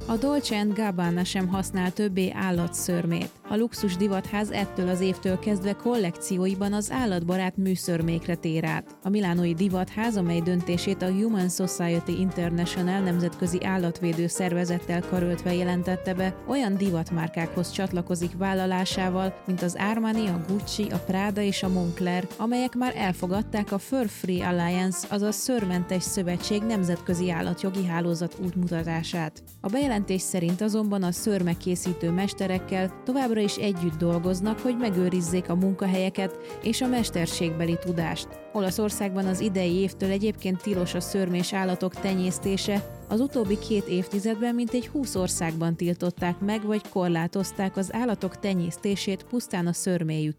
A Dolce & Gabbana sem használ többé állatszörmét. A luxus divatház ettől az évtől kezdve kollekcióiban az állatbarát műszörmékre tér át. A milánói divatház, amely döntését a Human Society International nemzetközi állatvédő szervezettel karöltve jelentette be, olyan divatmárkákhoz csatlakozik vállalásával, mint az Armani, a Gucci, a Prada és a Moncler, amelyek már elfogadták a Fur Free Alliance, azaz szőrmentes szövetség nemzetközi állatjogi hálózat útmutatását. A bejelentés szerint azonban a szőrmekészítő mesterekkel továbbra is együtt dolgoznak, hogy megőrizzék a munkahelyeket és a mesterségbeli tudást. Olaszországban az idei évtől egyébként tilos a szőrmés állatok tenyésztése, az utóbbi 2 évtizedben mintegy 20 országban tiltották meg vagy korlátozták az állatok tenyésztését pusztán a szőrméjükért.